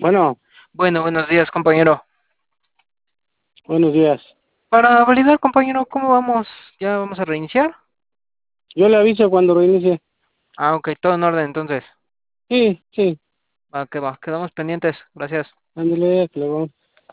Bueno, Bueno, buenos días, compañero. buenos días. Para validar, compañero, ¿cómo vamos? ¿Ya vamos a reiniciar? Yo le aviso cuando reinicie. Ah, ok, todo en orden entonces. Sí, sí, Va, que va, quedamos pendientes. Gracias. ándale, luego.